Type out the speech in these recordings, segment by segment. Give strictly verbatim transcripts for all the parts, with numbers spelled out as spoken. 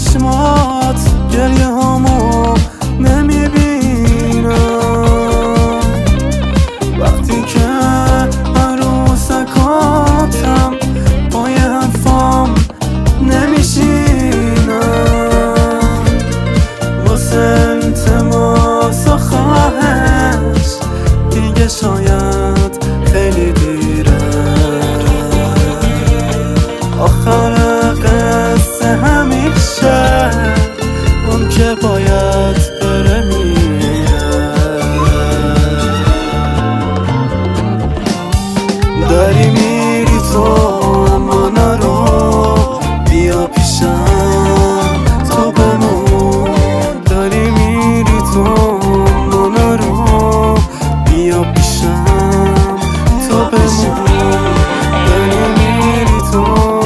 چشمات گریه هامو نمیبینم، وقتی که عروسکاتم پای حرفام نمیشینم، واسه التماس و خواهش دیگه شاید خیلی دیره. آخر قصه همیشه اون که باید بره میره. داری میری تو اما نرو، بیا پیشم تو بمون. داری میری تو اما نرو، بیا پیشم تو بمون. داری میری تو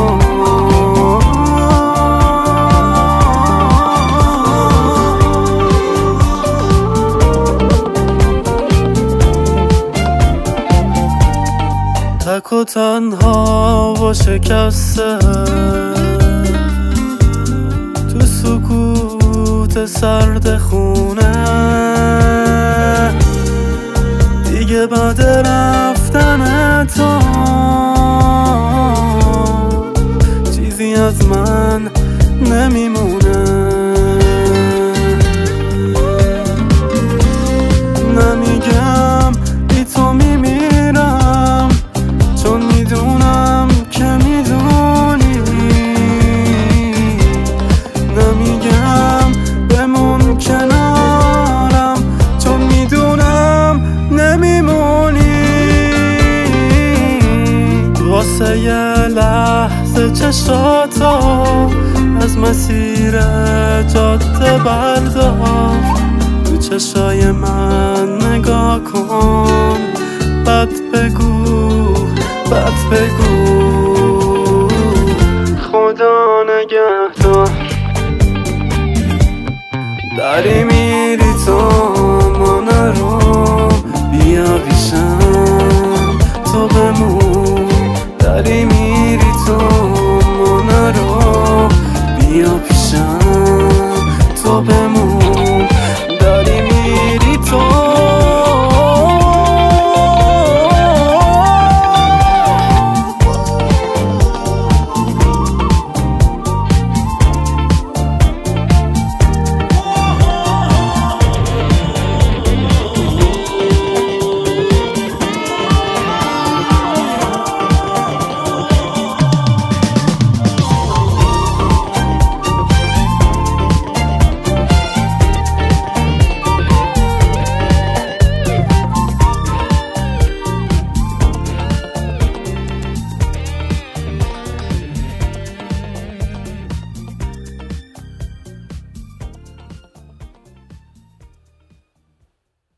تک و تنها و شکسته تو سکوت سرد خونه، دیگه بعد رفتن تو چیزی از من نمیمونه. نمیگم بی تو میمیرم، چون میدونم که میدونی. نمیگم بمون کنارم، چون میدونم نمیمونی. واسه یه لحظه چشاتو از مسیر جاده بردار، تو چشای من نگاه کن، بد بگو بد بگو. خدا نگهدار. داری میری تو